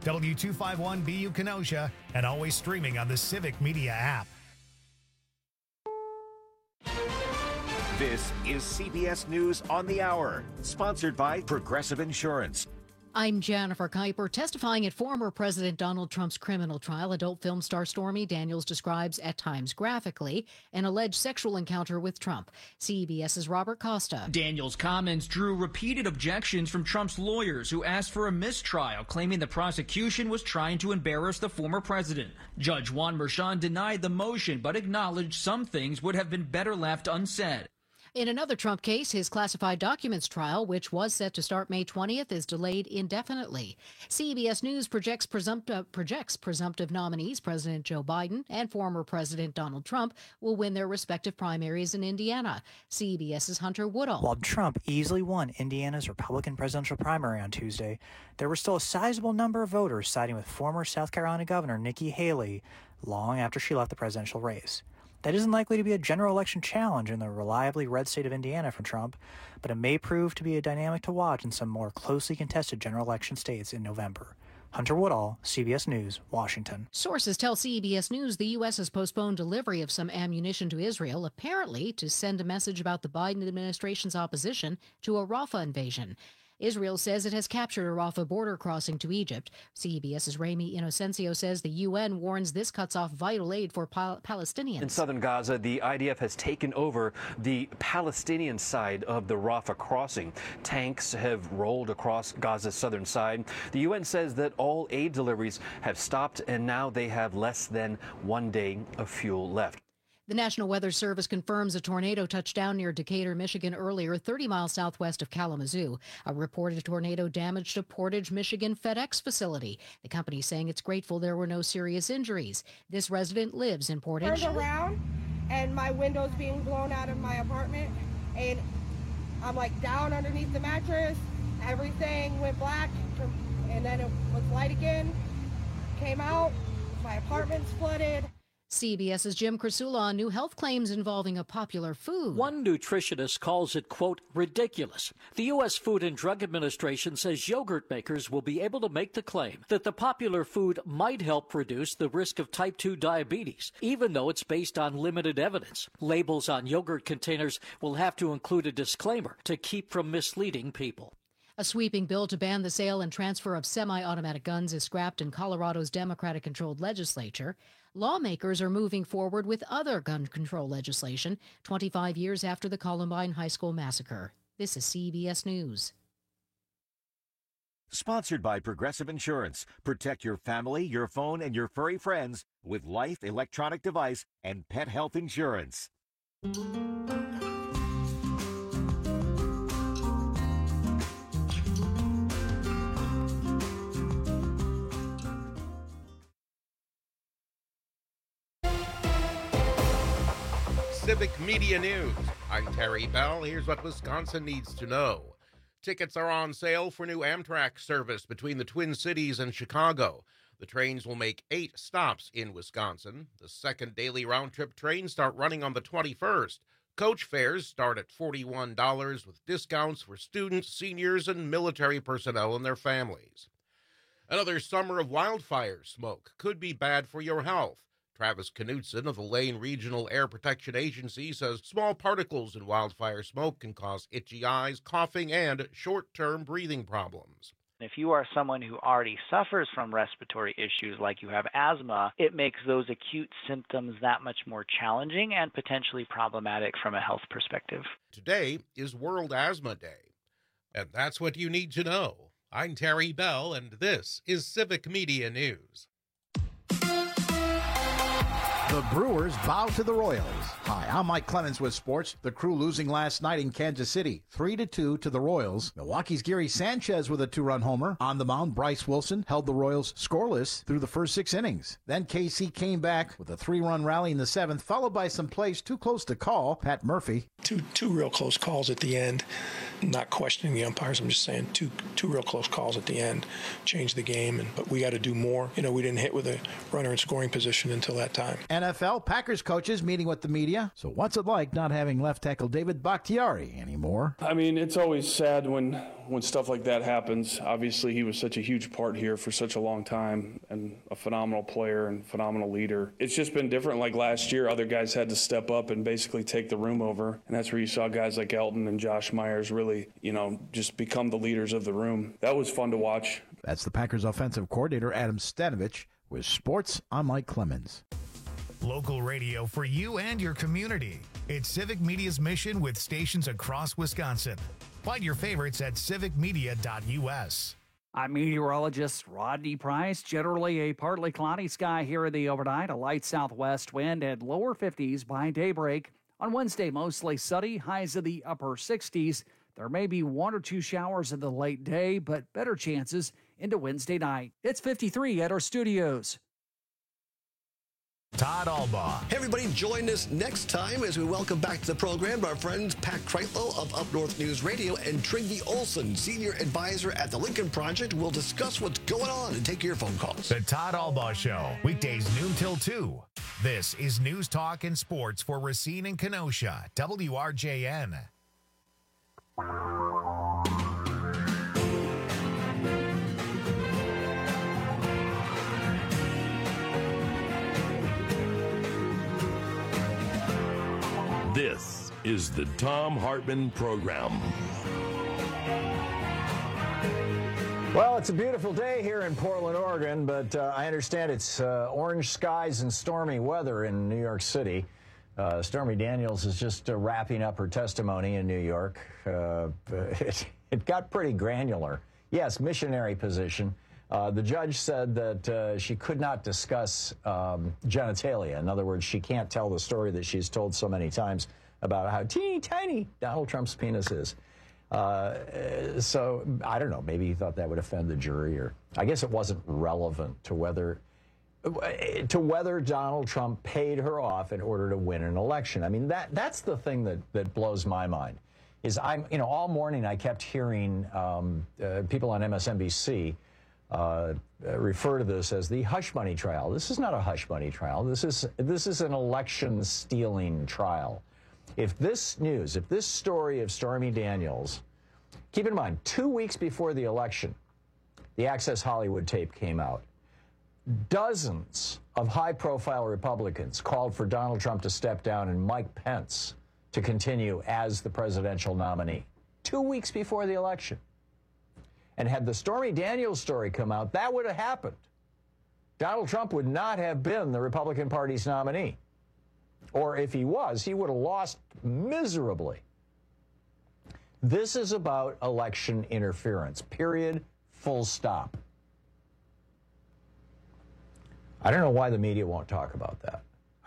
W251BU Kenosha, and always streaming on the Civic Media app. This is CBS News on the Hour, sponsored by Progressive Insurance. I'm Jennifer Kuiper. Testifying at former President Donald Trump's criminal trial, adult film star Stormy Daniels describes, at times graphically, an alleged sexual encounter with Trump. CBS's Robert Costa. Daniels' comments drew repeated objections from Trump's lawyers, who asked for a mistrial, claiming the prosecution was trying to embarrass the former president. Judge Juan Merchan denied the motion, but acknowledged some things would have been better left unsaid. In another Trump case, his classified documents trial, which was set to start May 20th, is delayed indefinitely. CBS News projects presumptive nominees President Joe Biden and former President Donald Trump will win their respective primaries in Indiana. CBS's Hunter Woodall. While Trump easily won Indiana's Republican presidential primary on Tuesday, there were still a sizable number of voters siding with former South Carolina Governor Nikki Haley long after she left the presidential race. That isn't likely to be a general election challenge in the reliably red state of Indiana for Trump, but it may prove to be a dynamic to watch in some more closely contested general election states in November. Hunter Woodall, CBS News, Washington. Sources tell CBS News the U.S. has postponed delivery of some ammunition to Israel, apparently to send a message about the Biden administration's opposition to a Rafah invasion. Israel says it has captured a Rafah border crossing to Egypt. CBS's Rami Inocencio says the UN warns this cuts off vital aid for Palestinians. In southern Gaza, the IDF has taken over the Palestinian side of the Rafah crossing. Tanks have rolled across Gaza's southern side. The UN says that all aid deliveries have stopped, and now they have less than 1 day of fuel left. The National Weather Service confirms a tornado touched down near Decatur, Michigan earlier, 30 miles southwest of Kalamazoo. A reported tornado damaged a Portage, Michigan FedEx facility. The company saying it's grateful there were no serious injuries. This resident lives in Portage. Turned around and my window's being blown out of my apartment, and I'm like down underneath the mattress. Everything went black, and then it was light again. Came out, my apartment's flooded. CBS's Jim Krasula on new health claims involving a popular food. One nutritionist calls it, quote, ridiculous. The U.S. Food and Drug Administration says yogurt makers will be able to make the claim that the popular food might help reduce the risk of type 2 diabetes, even though it's based on limited evidence. Labels on yogurt containers will have to include a disclaimer to keep from misleading people. A sweeping bill to ban the sale and transfer of semi-automatic guns is scrapped in Colorado's Democratic-controlled legislature. Lawmakers are moving forward with other gun control legislation 25 years after the Columbine High School massacre. This is CBS News. Sponsored by Progressive Insurance. Protect your family, your phone, and your furry friends with life, electronic device, and pet health insurance. Civic Media News. I'm Terry Bell. Here's what Wisconsin needs to know. Tickets are on sale for new Amtrak service between the Twin Cities and Chicago. The trains will make 8 stops in Wisconsin. The second daily round-trip trains start running on the 21st. Coach fares start at $41 with discounts for students, seniors, and military personnel and their families. Another summer of wildfire smoke could be bad for your health. Travis Knutson of the Lane Regional Air Protection Agency says small particles in wildfire smoke can cause itchy eyes, coughing, and short-term breathing problems. If you are someone who already suffers from respiratory issues like you have asthma, it makes those acute symptoms that much more challenging and potentially problematic from a health perspective. Today is World Asthma Day, and that's what you need to know. I'm Terry Bell, and this is Civic Media News. The Brewers bow to the Royals. Hi, I'm Mike Clemens with sports. The Crew losing last night in Kansas City, 3-2 to the Royals. Milwaukee's Gary Sanchez with a 2-run homer. On the mound, Bryce Wilson held the Royals scoreless through the first 6 innings. Then KC came back with a 3-run rally in the 7th, followed by some plays too close to call. Pat Murphy. Two real close calls at the end. Not questioning the umpires. I'm just saying two real close calls at the end changed the game. But we got to do more. We didn't hit with a runner in scoring position until that time. NFL, Packers coaches meeting with the media. So what's it like not having left tackle David Bakhtiari anymore? I mean, it's always sad when stuff like that happens. Obviously, he was such a huge part here for such a long time and a phenomenal player and phenomenal leader. It's just been different. Like last year, other guys had to step up and basically take the room over. And that's where you saw guys like Elton and Josh Myers really, just become the leaders of the room. That was fun to watch. That's the Packers offensive coordinator, Adam Stanovich, with sports. I'm Mike Clemens. Local radio for you and your community. It's Civic Media's mission with stations across Wisconsin. Find your favorites at civicmedia.us. I'm meteorologist Rodney Price. Generally a partly cloudy sky here in the overnight, a light southwest wind and lower 50s by daybreak. On Wednesday, mostly sunny, highs in the upper 60s. There may be 1 or 2 showers in the late day, but better chances into Wednesday night. It's 53 at our studios. Todd Albaugh. Hey everybody, join us next time as we welcome back to the program our friends Pat Kreitlow of Up North News Radio and Trygve Olson, Senior Advisor at the Lincoln Project. We'll discuss what's going on and take your phone calls. The Todd Albaugh Show, weekdays noon till 2. This is News Talk and Sports for Racine and Kenosha, WRJN. This is the Thom Hartmann Program. Well, it's a beautiful day here in Portland, Oregon, but I understand it's orange skies and stormy weather in New York City. Stormy Daniels is just wrapping up her testimony in New York. It got pretty granular. Yes, missionary position. The judge said that she could not discuss genitalia. In other words, she can't tell the story that she's told so many times about how teeny tiny Donald Trump's penis is. So I don't know, maybe he thought that would offend the jury, or I guess it wasn't relevant to whether Donald Trump paid her off in order to win an election. I mean, that's the thing that blows my mind. Is all morning I kept hearing people on MSNBC refer to this as the hush money trial. This is not a hush money trial. This is an election stealing trial. If this story of Stormy Daniels, keep in mind, 2 weeks before the election, the Access Hollywood tape came out. Dozens of high-profile Republicans called for Donald Trump to step down and Mike Pence to continue as the presidential nominee. 2 weeks before the election. And had the Stormy Daniels story come out, that would have happened. Donald Trump would not have been the Republican Party's nominee. Or if he was, he would have lost miserably. This is about election interference, period, full stop. I don't know why the media won't talk about that.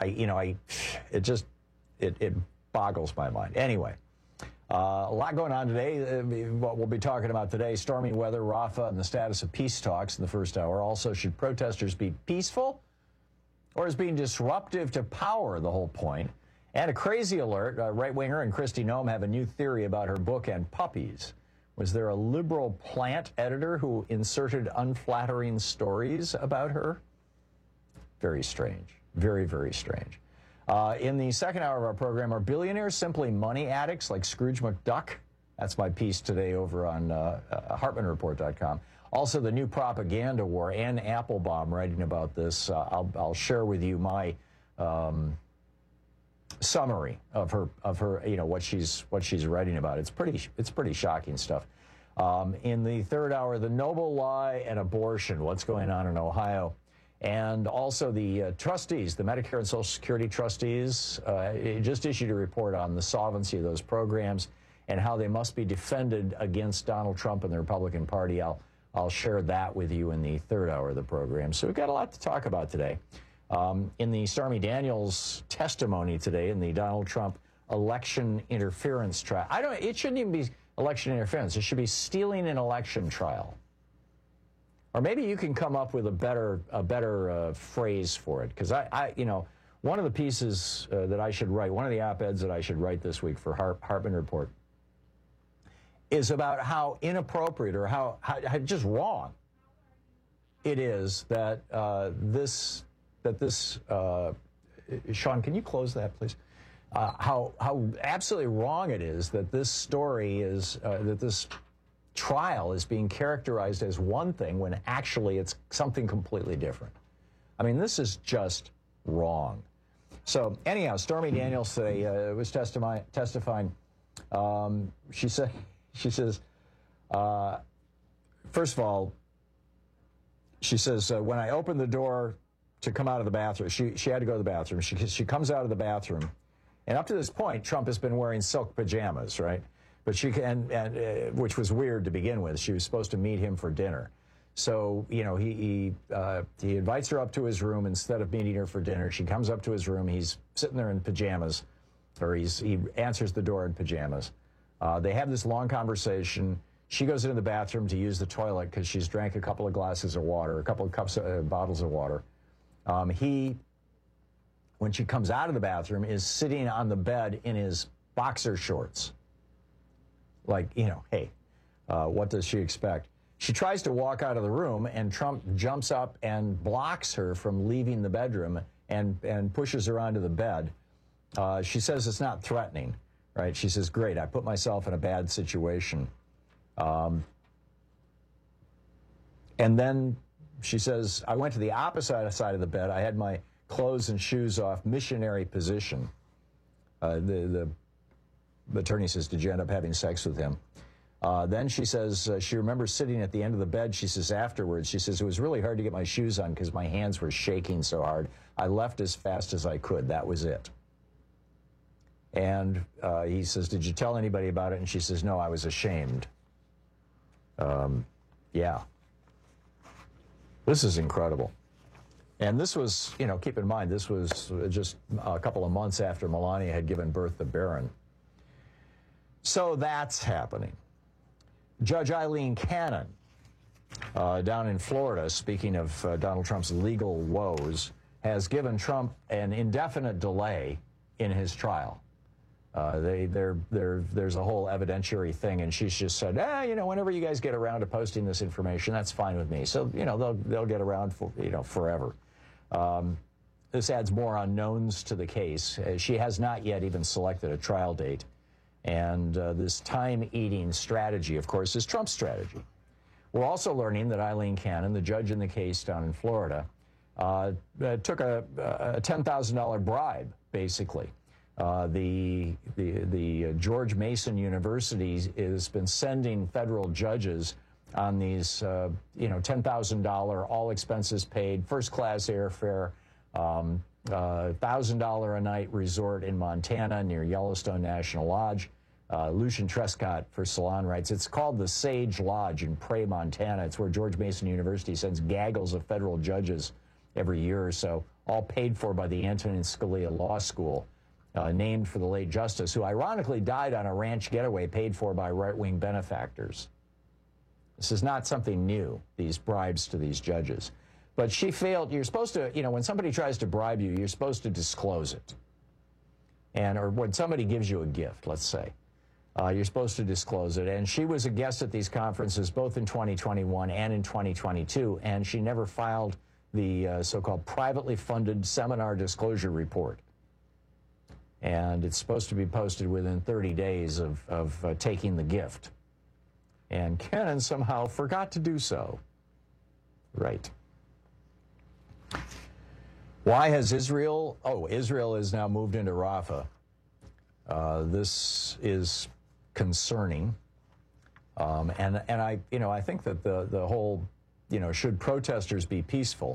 It boggles my mind. Anyway. A lot going on today. What we'll be talking about today, stormy weather, Rafah, and the status of peace talks in the first hour. Also, should protesters be peaceful or is being disruptive to power the whole point? And a crazy alert, right-winger and Kristi Noem have a new theory about her book and puppies. Was there a liberal plant editor who inserted unflattering stories about her? Very strange. Very, very strange. In the second hour of our program, are billionaires simply money addicts like Scrooge McDuck? That's my piece today over on HartmanReport.com. Also, the new propaganda war. Ann Applebaum writing about this. I'll share with you my summary of her, what she's writing about. It's pretty shocking stuff. In the third hour, the noble lie and abortion. What's going on in Ohio? And also the trustees, the Medicare and Social Security trustees, just issued a report on the solvency of those programs and how they must be defended against Donald Trump and the Republican Party. I'll share that with you in the third hour of the program. So we've got a lot to talk about today. In the Stormy Daniels testimony today in the Donald Trump election interference trial, it shouldn't even be election interference. It should be stealing an election trial. Or maybe you can come up with a better phrase for it, because one of the pieces that I should write, one of the op-eds that I should write this week for Hartman Report, is about how inappropriate or how just wrong it is that this Sean, can you close that, please? How absolutely wrong it is that this story is, that this trial is being characterized as one thing when actually it's something completely different. I mean, this is just wrong. So anyhow, Stormy Daniels today was testifying. She says, first of all, she says, when I opened the door to come out of the bathroom, she had to go to the bathroom. She comes out of the bathroom, and up to this point, Trump has been wearing silk pajamas, right? But which was weird to begin with. She was supposed to meet him for dinner. So, you know, he invites her up to his room instead of meeting her for dinner. She comes up to his room. He's sitting there in pajamas, or he answers the door in pajamas. They have this long conversation. She goes into the bathroom to use the toilet because she's drank a couple of glasses of water, a couple of bottles of water. He, when she comes out of the bathroom, is sitting on the bed in his boxer shorts. Like, you know, hey, what does she expect? She tries to walk out of the room, and Trump jumps up and blocks her from leaving the bedroom and pushes her onto the bed. She says it's not threatening, right? She says, great, I put myself in a bad situation. And then she says, I went to the opposite side of the bed. I had my clothes and shoes off, missionary position. The attorney says, did you end up having sex with him? Then she says, she remembers sitting at the end of the bed. She says afterwards, she says, it was really hard to get my shoes on because my hands were shaking so hard. I left as fast as I could. That was it. And he says, did you tell anybody about it? And she says, no, I was ashamed. Yeah. This is incredible. And this was, you know, keep in mind, this was just a couple of months after Melania had given birth to Barron. So that's happening. Judge Eileen Cannon, down in Florida, speaking of Donald Trump's legal woes, has given Trump an indefinite delay in his trial. There's a whole evidentiary thing, and she's just said, you know, whenever you guys get around to posting this information, that's fine with me. So, you know, they'll get around for, you know, forever. This adds more unknowns to the case. She has not yet even selected a trial date. And this time-eating strategy, of course, is Trump's strategy. We're also learning that Eileen Cannon, the judge in the case down in Florida, took a $10,000 bribe, basically. The George Mason University has been sending federal judges on these, you know, $10,000 all expenses paid, first-class airfare, $1,000 a night resort in Montana near Yellowstone National Lodge. Lucian Trescott for Salon writes, it's called the Sage Lodge in Prairie, Montana. It's where George Mason University sends gaggles of federal judges every year or so, all paid for by the Antonin Scalia Law School, named for the late justice, who ironically died on a ranch getaway paid for by right-wing benefactors. This is not something new, these bribes to these judges. But she failed. You're supposed to, you know, when somebody tries to bribe you, you're supposed to disclose it. Or when somebody gives you a gift, let's say, you're supposed to disclose it. And she was a guest at these conferences both in 2021 and in 2022, and she never filed the so-called privately funded seminar disclosure report. And it's supposed to be posted within 30 days of taking the gift. And Cannon somehow forgot to do so. Right. Why has Israel... Oh, Israel has now moved into Rafah. This is concerning. And I, you know, I think that the whole, you know, should protesters be peaceful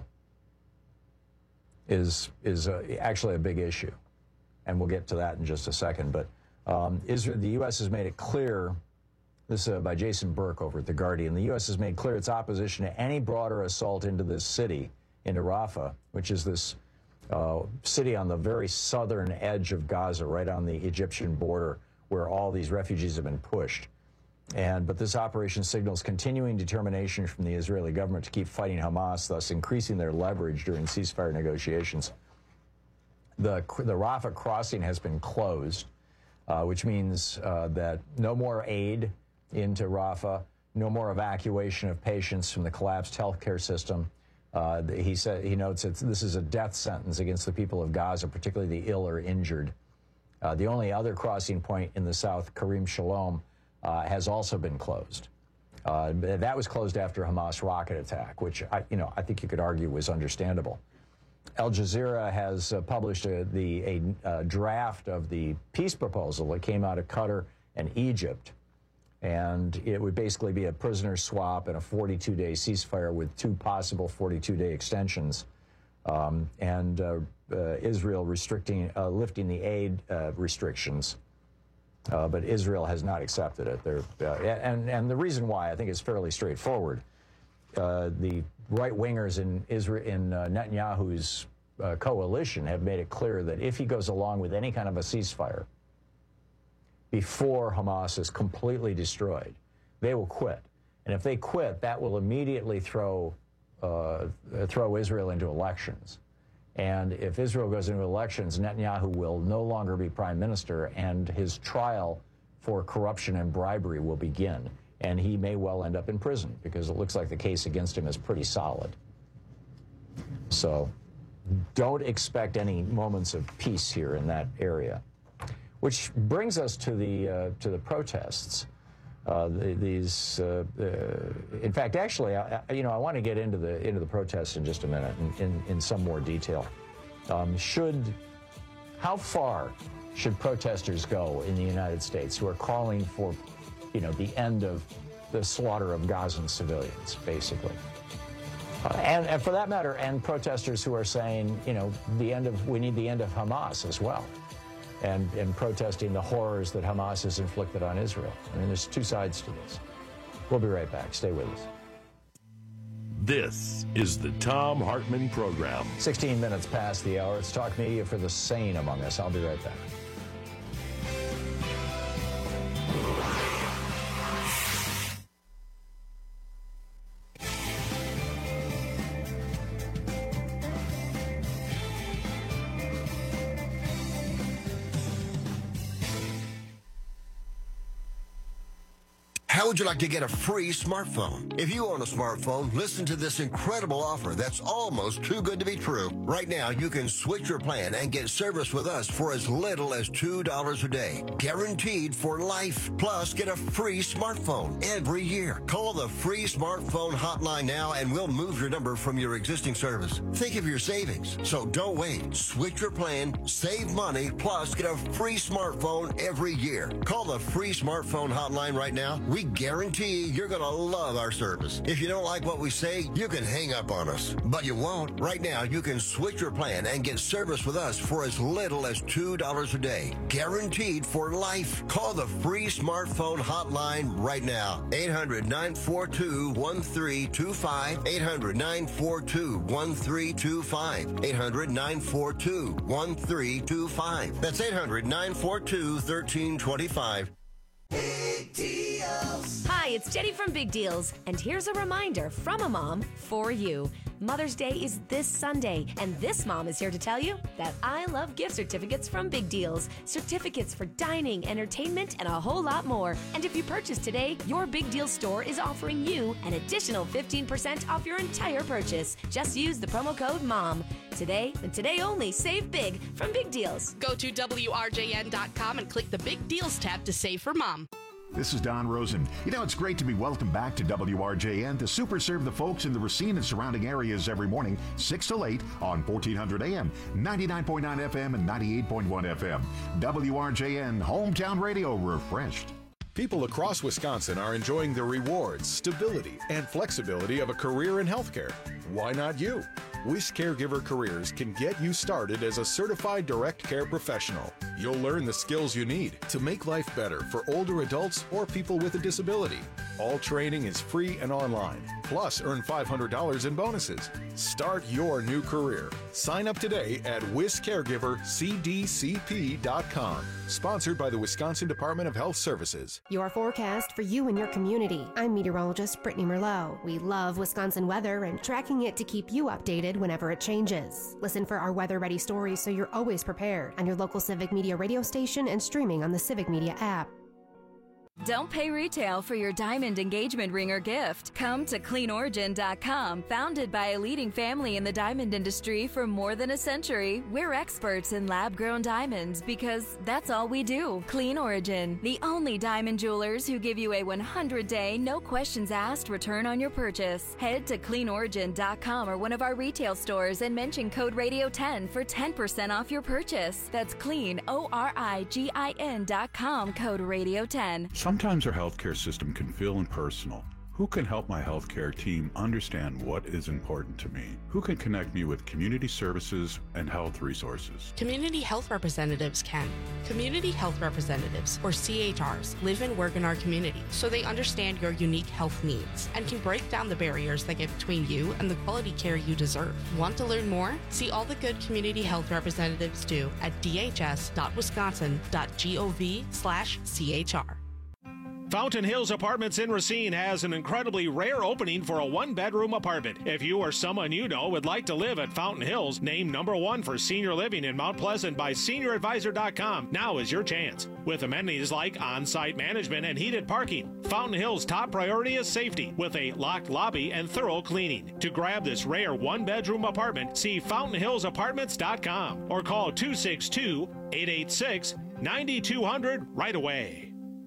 is actually a big issue. And we'll get to that in just a second. But Israel, the U.S. has made it clear, this is by Jason Burke over at The Guardian, the U.S. has made clear its opposition to any broader assault into this city, into Rafah, which is this city on the very southern edge of Gaza, right on the Egyptian border, where all these refugees have been pushed. But this operation signals continuing determination from the Israeli government to keep fighting Hamas, thus increasing their leverage during ceasefire negotiations. The Rafah crossing has been closed, which means that no more aid into Rafah, no more evacuation of patients from the collapsed healthcare system. He notes that this is a death sentence against the people of Gaza, particularly the ill or injured. The only other crossing point in the south, Karim Shalom, has also been closed. That was closed after a Hamas rocket attack, which I think you could argue was understandable. Al Jazeera has published a draft of the peace proposal that came out of Qatar and Egypt, and it would basically be a prisoner swap and a 42-day ceasefire with 2 possible 42-day extensions, and Israel lifting the aid restrictions. But Israel has not accepted it. And the reason why, I think, is fairly straightforward. The right-wingers in Netanyahu's coalition have made it clear that if he goes along with any kind of a ceasefire before Hamas is completely destroyed, they will quit. And if they quit, that will immediately throw Israel into elections. And if Israel goes into elections, Netanyahu will no longer be prime minister, and his trial for corruption and bribery will begin. And he may well end up in prison, because it looks like the case against him is pretty solid. So don't expect any moments of peace here in that area. Which brings us to the protests. In fact, actually, I want to get into the protests in just a minute, in some more detail. How far should protesters go in the United States who are calling for, the end of the slaughter of Gazan civilians, basically, and for that matter, and protesters who are saying, we need the end of Hamas as well. And protesting the horrors that Hamas has inflicted on Israel. I mean, there's 2 sides to this. We'll be right back. Stay with us. This is the Thom Hartmann Program. 16 minutes past the hour. It's Talk Media for the sane among us. I'll be right back. How would you like to get a free smartphone? If you own a smartphone, listen to this incredible offer that's almost too good to be true. Right now, you can switch your plan and get service with us for as little as $2 a day. Guaranteed for life. Plus, get a free smartphone every year. Call the free smartphone hotline now and we'll move your number from your existing service. Think of your savings. So don't wait. Switch your plan, save money, plus get a free smartphone every year. Call the free smartphone hotline right now. We guarantee you're going to love our service. If you don't like what we say, you can hang up on us. But you won't. Right now, you can switch your plan and get service with us for as little as $2 a day. Guaranteed for life. Call the free smartphone hotline right now. 800-942-1325. 800-942-1325. 800-942-1325. That's 800-942-1325. Big Deals. Hi, it's Jenny from Big Deals, and here's a reminder from a mom for you. Mother's Day is this Sunday, and this mom is here to tell you that I love gift certificates from Big Deals. Certificates for dining, entertainment, and a whole lot more. And if you purchase today, your Big Deal store is offering you an additional 15% off your entire purchase. Just use the promo code MOM. Today, and today only, save big from Big Deals. Go to WRJN.com and click the Big Deals tab to save for Mom. This is Don Rosen. It's great to be welcomed back to WRJN to super serve the folks in the Racine and surrounding areas every morning, 6 till 8 on 1400 AM, 99.9 FM, and 98.1 FM. WRJN, hometown radio refreshed. People across Wisconsin are enjoying the rewards, stability, and flexibility of a career in healthcare. Why not you? WIS Caregiver Careers can get you started as a certified direct care professional. You'll learn the skills you need to make life better for older adults or people with a disability. All training is free and online. Plus, earn $500 in bonuses. Start your new career. Sign up today at WisCaregiverCDCP.com. Sponsored by the Wisconsin Department of Health Services. Your forecast for you and your community. I'm meteorologist Brittany Merlot. We love Wisconsin weather and tracking it to keep you updated whenever it changes. Listen for our weather-ready stories so you're always prepared on your local Civic Media radio station and streaming on the Civic Media app. Don't pay retail for your diamond engagement ring or gift. Come to CleanOrigin.com. Founded by a leading family in the diamond industry for more than a century, we're experts in lab-grown diamonds because that's all we do. Clean Origin, the only diamond jewelers who give you a 100-day, no questions asked return on your purchase. Head to CleanOrigin.com or one of our retail stores and mention code Radio10 for 10% off your purchase. That's CleanOrigin.com, code Radio10. Sometimes our healthcare system can feel impersonal. Who can help my healthcare team understand what is important to me? Who can connect me with community services and health resources? Community health representatives can. Community health representatives, or CHRs, live and work in our community, so they understand your unique health needs and can break down the barriers that get between you and the quality care you deserve. Want to learn more? See all the good community health representatives do at dhs.wisconsin.gov/CHR. Fountain Hills Apartments in Racine has an incredibly rare opening for a one-bedroom apartment. If you or someone you know would like to live at Fountain Hills, named #1 for senior living in Mount Pleasant by SeniorAdvisor.com, now is your chance. With amenities like on-site management and heated parking, Fountain Hills' top priority is safety, with a locked lobby and thorough cleaning. To grab this rare one-bedroom apartment, see FountainHillsApartments.com or call 262-886-9200 right away.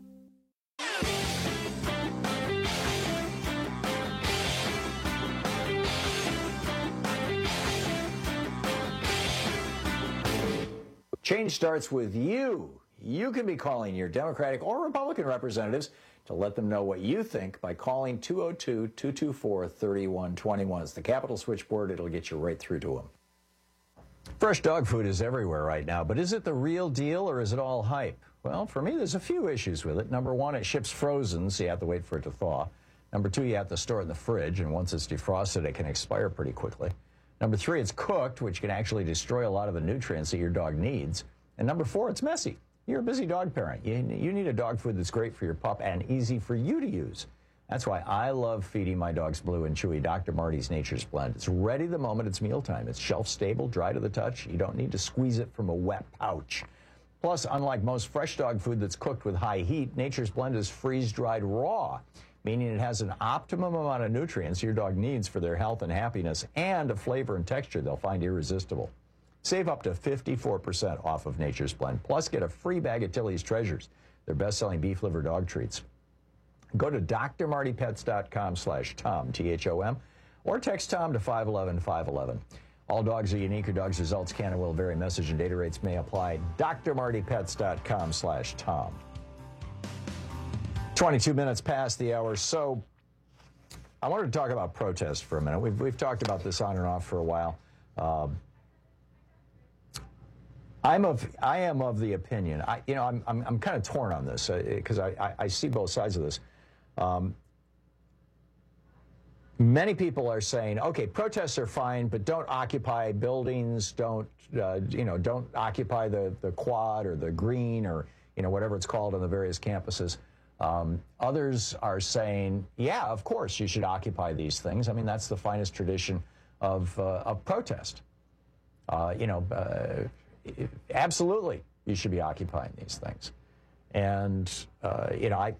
Change starts with you. You can be calling your Democratic or Republican representatives to let them know what you think by calling 202-224-3121. It's the Capitol switchboard. It'll get you right through to them. Fresh dog food is everywhere right now, but is it the real deal or is it all hype? Well, for me, there's a few issues with it. Number one, it ships frozen, so you have to wait for it to thaw. Number two, you have to store it in the fridge, and once it's defrosted, it can expire pretty quickly. Number three, it's cooked, which can actually destroy a lot of the nutrients that your dog needs. And number four, it's messy. You're a busy dog parent. You need a dog food that's great for your pup and easy for you to use. That's why I love feeding my dogs Blue and Chewy Dr. Marty's Nature's Blend. It's ready the moment it's mealtime. It's shelf-stable, dry to the touch. You don't need to squeeze it from a wet pouch. Plus, unlike most fresh dog food that's cooked with high heat, Nature's Blend is freeze-dried raw, meaning it has an optimum amount of nutrients your dog needs for their health and happiness, and a flavor and texture they'll find irresistible. Save up to 54% off of Nature's Blend. Plus, get a free bag of Tilly's Treasures, their best-selling beef liver dog treats. Go to drmartypets.com/Tom, T-H-O-M, or text Tom to 511-511. All dogs are unique. Your dog's results can and will vary. Message and data rates may apply. drmartypets.com/Tom. 22 minutes past the hour. So I wanted to talk about protest for a minute. We've talked about this on and off for a while. I am of the opinion. I'm kind of torn on this because I see both sides of this. Many people are saying, okay, protests are fine, but don't occupy buildings, don't occupy the quad or the green or whatever it's called on the various campuses. Others are saying, yeah, of course you should occupy these things. I mean, that's the finest tradition of protest. Absolutely, you should be occupying these things. And I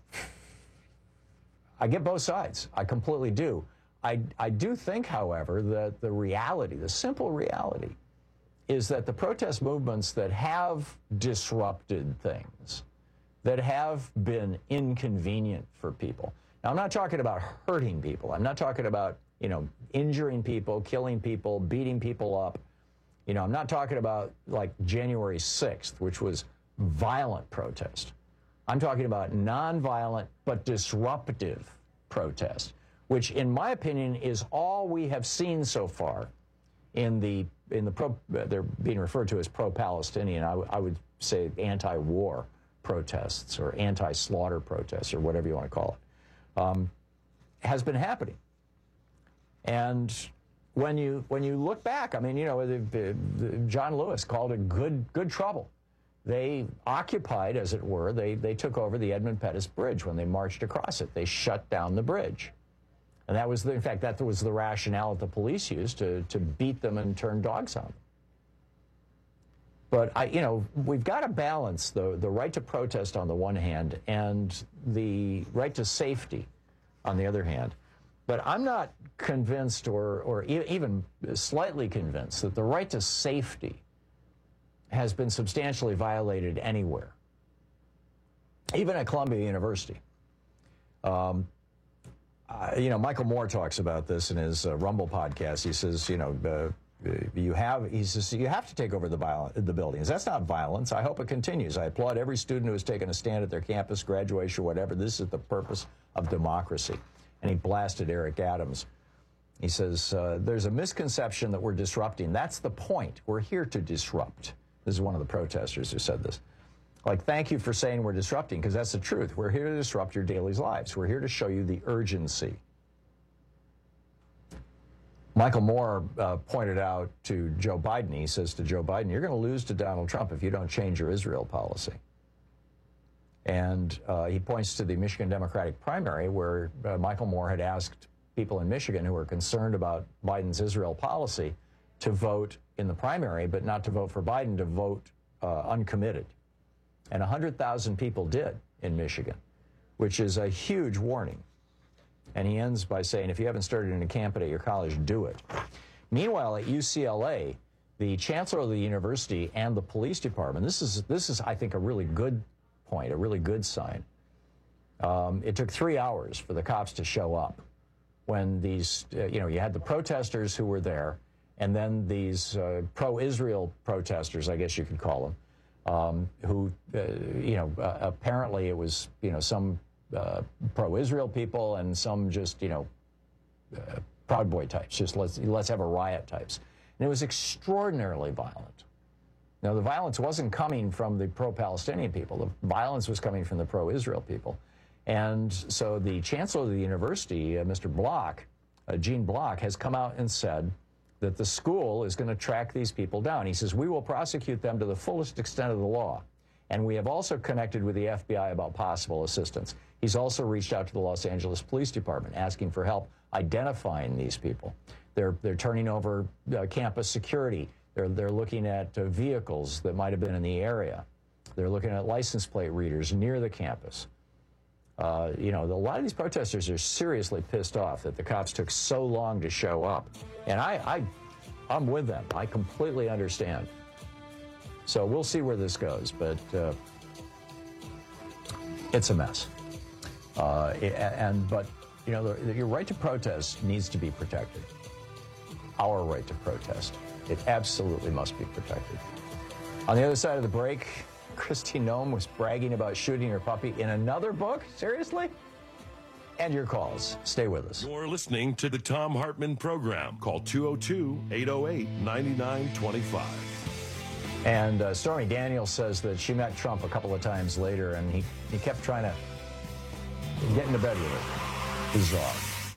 get both sides. I completely do. I do think, however, that the reality, the simple reality, is that the protest movements that have disrupted things, that have been inconvenient for people. Now, I'm not talking about hurting people. I'm not talking about, injuring people, killing people, beating people up. I'm not talking about like January 6th, which was violent protest. I'm talking about nonviolent but disruptive protest, which in my opinion is all we have seen so far in they're being referred to as pro-Palestinian, I would say anti-war protests or anti-slaughter protests or whatever you want to call it, has been happening. And when you look back, I mean, John Lewis called it good trouble. They occupied, as it were, they took over the Edmund Pettus Bridge when they marched across it. They shut down the bridge. And that was, in fact, that was the rationale that the police used to beat them and turn dogs on them. But we've got to balance the right to protest on the one hand and the right to safety on the other hand. But I'm not convinced or even slightly convinced that the right to safety has been substantially violated anywhere, even at Columbia University. Michael Moore talks about this in his Rumble podcast. He says, you have to take over the buildings. That's not violence. I hope it continues. I applaud every student who has taken a stand at their campus, graduation, whatever. This is the purpose of democracy. And he blasted Eric Adams. He says, there's a misconception that we're disrupting. That's the point. We're here to disrupt. This is one of the protesters who said this. Like, thank you for saying we're disrupting, because that's the truth. We're here to disrupt your daily lives. We're here to show you the urgency. Michael Moore pointed out to Joe Biden, he says to Joe Biden, you're going to lose to Donald Trump if you don't change your Israel policy. And he points to the Michigan Democratic primary where Michael Moore had asked people in Michigan who were concerned about Biden's Israel policy to vote in the primary, but not to vote for Biden, to vote uncommitted. And 100,000 people did in Michigan, which is a huge warning. And he ends by saying, if you haven't started in a camp at your college, do it. Meanwhile, at UCLA, the chancellor of the university and the police department, this is I think, a really good point, a really good sign. It took 3 hours for the cops to show up when these, you had the protesters who were there, and then these pro-Israel protesters, I guess you could call them, who, apparently it was, some pro-Israel people and some just, Proud Boy types, just let's have a riot types. And it was extraordinarily violent. Now, the violence wasn't coming from the pro-Palestinian people. The violence was coming from the pro-Israel people. And so the chancellor of the university, Mr. Block, Gene Block, has come out and said that the school is going to track these people down. He says, we will prosecute them to the fullest extent of the law. And we have also connected with the FBI about possible assistance. He's also reached out to the Los Angeles Police Department asking for help identifying these people. They're turning over campus security. They're looking at vehicles that might have been in the area. They're looking at license plate readers near the campus. A lot of these protesters are seriously pissed off that the cops took so long to show up. And I'm with them. I completely understand. So we'll see where this goes, but it's a mess. But your right to protest needs to be protected. Our right to protest. It absolutely must be protected. On the other side of the break, Kristi Noem was bragging about shooting her puppy in another book? Seriously? And your calls. Stay with us. You're listening to the Thom Hartmann Program. Call 202-808-9925. And Stormy Daniels says that she met Trump a couple of times later, and he kept trying to get into bed with her. Bizarre.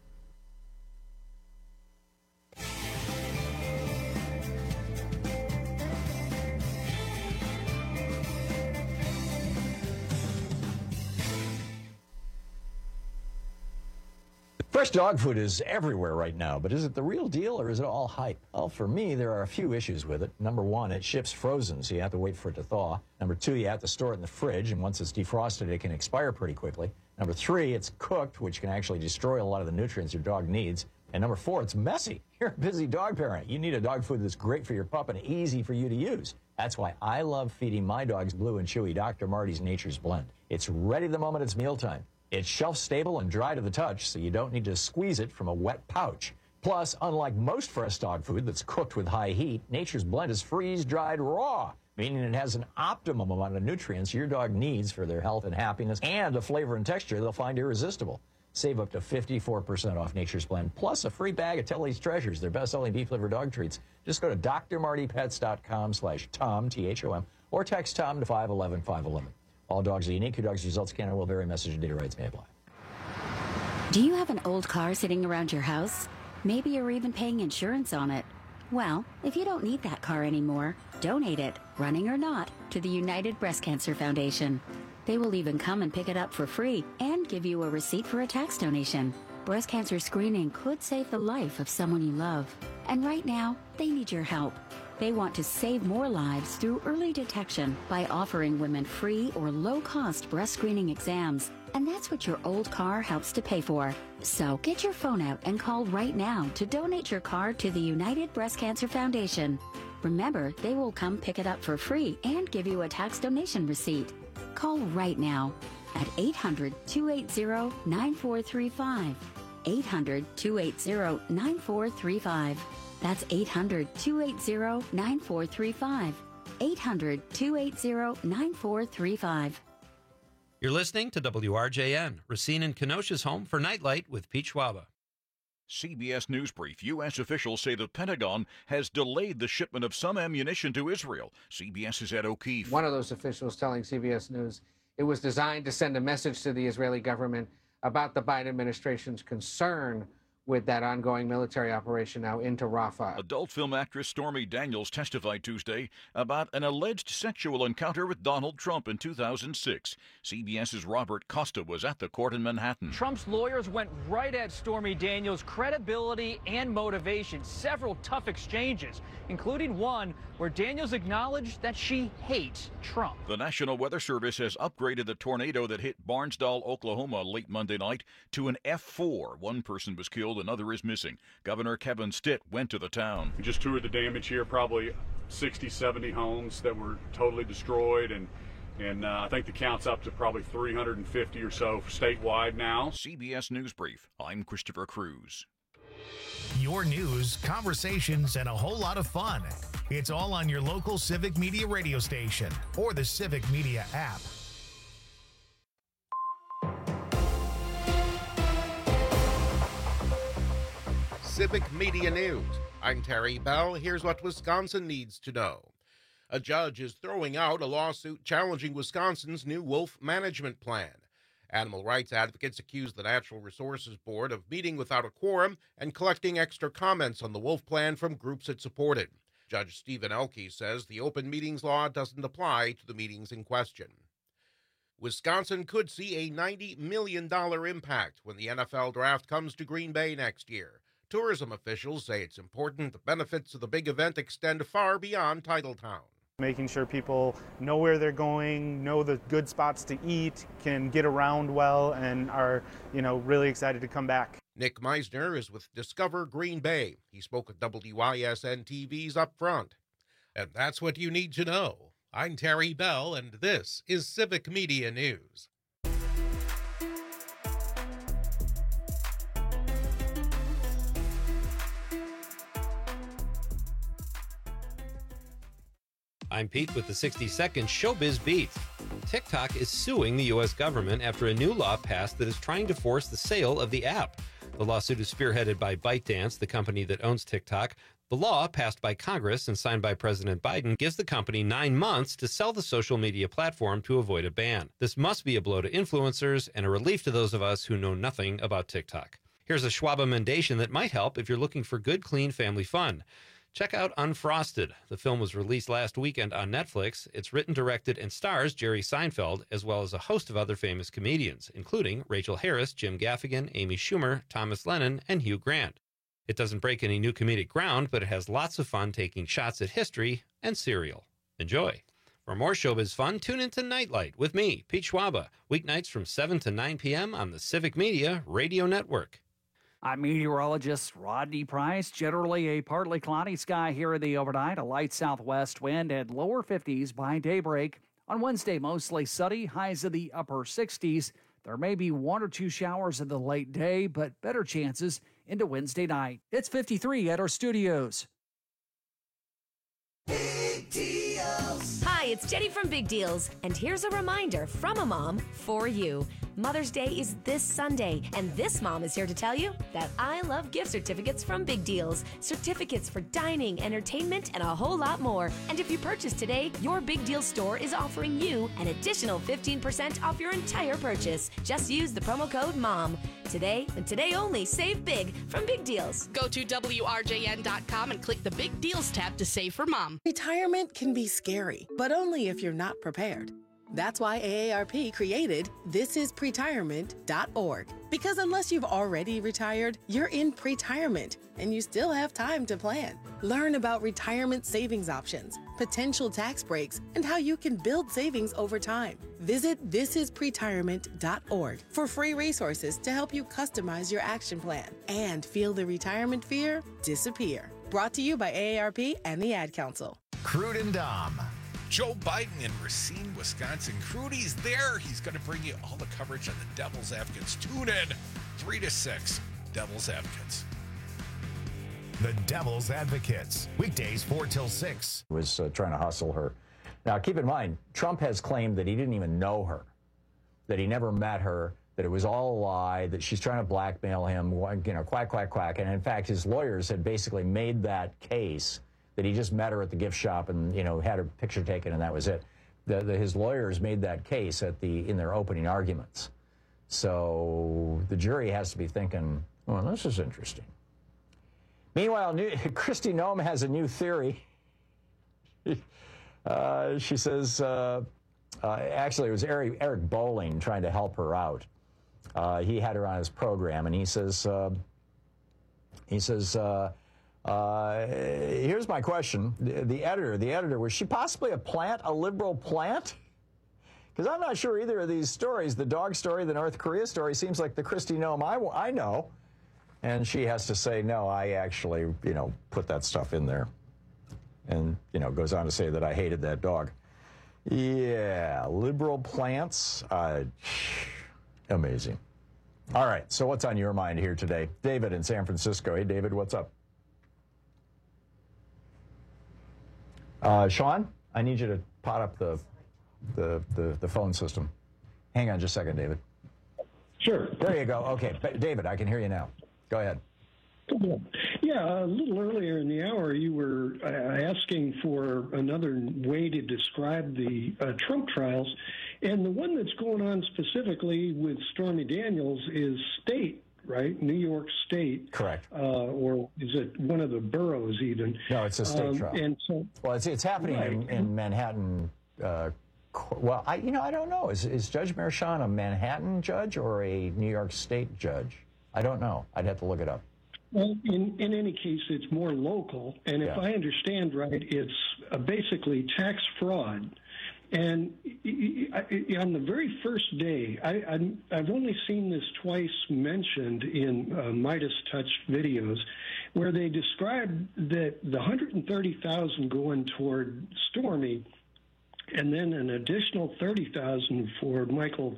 Fresh dog food is everywhere right now, but is it the real deal or is it all hype? Well, for me, there are a few issues with it. Number one, it ships frozen, so you have to wait for it to thaw. Number two, you have to store it in the fridge, and once it's defrosted, it can expire pretty quickly. Number three, it's cooked, which can actually destroy a lot of the nutrients your dog needs. And number four, it's messy. You're a busy dog parent. You need a dog food that's great for your pup and easy for you to use. That's why I love feeding my dogs Blue and Chewy Dr. Marty's Nature's Blend. It's ready the moment it's mealtime. It's shelf-stable and dry to the touch, so you don't need to squeeze it from a wet pouch. Plus, unlike most fresh dog food that's cooked with high heat, Nature's Blend is freeze-dried raw, meaning it has an optimum amount of nutrients your dog needs for their health and happiness, and a flavor and texture they'll find irresistible. Save up to 54% off Nature's Blend, plus a free bag of Tilly's Treasures, their best-selling beef-liver dog treats. Just go to drmartypets.com/Tom, T-H-O-M, or text Tom to 511-511. All dogs are unique. Your dog's results can and will vary. Message and data rights may apply. Do you have an old car sitting around your house? Maybe you're even paying insurance on it. Well, if you don't need that car anymore, donate it, running or not, to the United Breast Cancer Foundation. They will even come and pick it up for free and give you a receipt for a tax donation. Breast cancer screening could save the life of someone you love. And right now, they need your help. They want to save more lives through early detection by offering women free or low-cost breast screening exams. And that's what your old car helps to pay for. So get your phone out and call right now to donate your car to the United Breast Cancer Foundation. Remember, they will come pick it up for free and give you a tax donation receipt. Call right now at 800-280-9435. 800-280-9435. That's 800-280-9435. 800-280-9435. You're listening to WRJN, Racine and Kenosha's home for Nightlight with Pete Schwaba. CBS News Brief. U.S. officials say the Pentagon has delayed the shipment of some ammunition to Israel. CBS's Ed O'Keefe. One of those officials telling CBS News it was designed to send a message to the Israeli government about the Biden administration's concern with that ongoing military operation now into Rafah. Adult film actress Stormy Daniels testified Tuesday about an alleged sexual encounter with Donald Trump in 2006. CBS's Robert Costa was at the court in Manhattan. Trump's lawyers went right at Stormy Daniels' credibility and motivation. Several tough exchanges, including one where Daniels acknowledged that she hates Trump. The National Weather Service has upgraded the tornado that hit Barnsdall, Oklahoma late Monday night to an F4. One person was killed, another is missing. Governor Kevin Stitt went to the town. We just toured the damage here, probably 60, 70 homes that were totally destroyed, and I think the count's up to probably 350 or so statewide now. CBS News Brief. I'm Christopher Cruz. Your news, conversations, and a whole lot of fun. It's all on your local Civic Media radio station or the Civic Media app. Civic Media News. I'm Terry Bell. Here's what Wisconsin needs to know. A judge is throwing out a lawsuit challenging Wisconsin's new wolf management plan. Animal rights advocates accuse the Natural Resources Board of meeting without a quorum and collecting extra comments on the wolf plan from groups it supported. Judge Stephen Elke says the open meetings law doesn't apply to the meetings in question. Wisconsin could see a $90 million impact when the NFL draft comes to Green Bay next year. Tourism officials say it's important the benefits of the big event extend far beyond Titletown. Making sure people know where they're going, know the good spots to eat, can get around well, and are, really excited to come back. Nick Meisner is with Discover Green Bay. He spoke at WYSN TV's Up Front. And that's what you need to know. I'm Terry Bell, and this is Civic Media News. I'm Pete with the 60-second Showbiz Beat. TikTok is suing the U.S. government after a new law passed that is trying to force the sale of the app. The lawsuit is spearheaded by ByteDance, the company that owns TikTok. The law, passed by Congress and signed by President Biden, gives the company 9 months to sell the social media platform to avoid a ban. This must be a blow to influencers and a relief to those of us who know nothing about TikTok. Here's a Schwab emendation that might help if you're looking for good, clean family fun. Check out Unfrosted. The film was released last weekend on Netflix. It's written, directed, and stars Jerry Seinfeld, as well as a host of other famous comedians, including Rachel Harris, Jim Gaffigan, Amy Schumer, Thomas Lennon, and Hugh Grant. It doesn't break any new comedic ground, but it has lots of fun taking shots at history and cereal. Enjoy. For more showbiz fun, tune into Nightlight with me, Pete Schwaba, weeknights from 7 to 9 p.m. on the Civic Media Radio Network. I'm meteorologist Rodney Price. Generally a partly cloudy sky here in the overnight, a light southwest wind and lower 50s by daybreak. On Wednesday, mostly sunny, highs in the upper 60s. There may be 1 or 2 showers in the late day, but better chances into Wednesday night. It's 53 at our studios. Big Deals. Hi, it's Jenny from Big Deals, and here's a reminder from a mom for you. Mother's Day is this Sunday, and this mom is here to tell you that I love gift certificates from Big Deals. Certificates for dining, entertainment, and a whole lot more. And if you purchase today, your Big Deal store is offering you an additional 15% off your entire purchase. Just use the promo code MOM. Today, and today only, save big from Big Deals. Go to WRJN.com and click the Big Deals tab to save for Mom. Retirement can be scary, but only if you're not prepared. That's why AARP created thisispretirement.org. Because unless you've already retired, you're in pretirement, and you still have time to plan. Learn about retirement savings options, potential tax breaks, and how you can build savings over time. Visit thisispretirement.org for free resources to help you customize your action plan and feel the retirement fear disappear. Brought to you by AARP and the Ad Council. Crude and Dom. Joe Biden in Racine, Wisconsin. Crudy's there. He's going to bring you all the coverage on the Devil's Advocates. Tune in 3 to 6. Devil's Advocates. The Devil's Advocates. Weekdays 4 till 6. Was trying to hustle her. Now, keep in mind, Trump has claimed that he didn't even know her, that he never met her, that it was all a lie, that she's trying to blackmail him, quack, quack, quack. And in fact, his lawyers had basically made that case that he just met her at the gift shop and, had her picture taken and that was it. His lawyers made that case in their opening arguments. So the jury has to be thinking, well, this is interesting. Meanwhile, Kristi Noem has a new theory. She says, actually, it was Eric Bolling trying to help her out. He had her on his program, and he says, here's my question. The editor, was she possibly a liberal plant? Because I'm not sure either of these stories, the dog story, the North Korea story, seems like the Kristi Noem I know. And she has to say, no, I actually, put that stuff in there. And, goes on to say that I hated that dog. Yeah, liberal plants, amazing. All right, so what's on your mind here today? David in San Francisco. Hey, David, what's up? Sean, I need you to pot up the phone system. Hang on just a second, David. Sure. There you go. Okay, David, I can hear you now. Go ahead. Yeah, a little earlier in the hour, you were asking for another way to describe the Trump trials, and the one that's going on specifically with Stormy Daniels is state, right? New York State. Correct. Or is it one of the boroughs even? No, it's a state trial. And so, well, it's happening in Manhattan. Well, I don't know. Is Judge Merchan a Manhattan judge or a New York State judge? I don't know. I'd have to look it up. Well, in any case, it's more local, and if I understand right, it's basically tax fraud. And on the very first day, I've only seen this twice mentioned in Midas Touch videos, where they describe that the $130,000 going toward Stormy, and then an additional $30,000 for Michael